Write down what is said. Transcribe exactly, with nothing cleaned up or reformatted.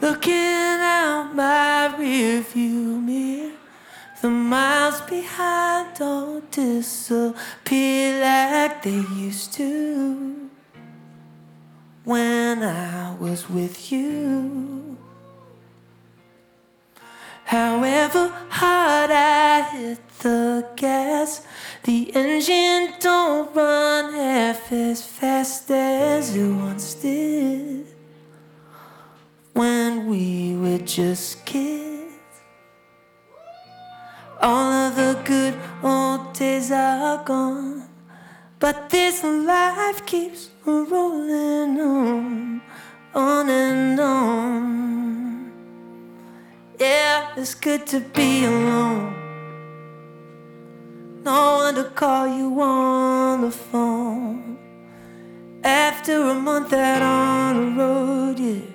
looking out my rearview mirror. The miles behind don't disappear like they used to when I was with you. However hard I hit the gas, the engine don't run half as fast as it once did when we were just kids. All of the good old days are gone, but this life keeps rolling on, on and on. Yeah, it's good to be alone. No one to call you on the phone. After a month out on the road, yeah,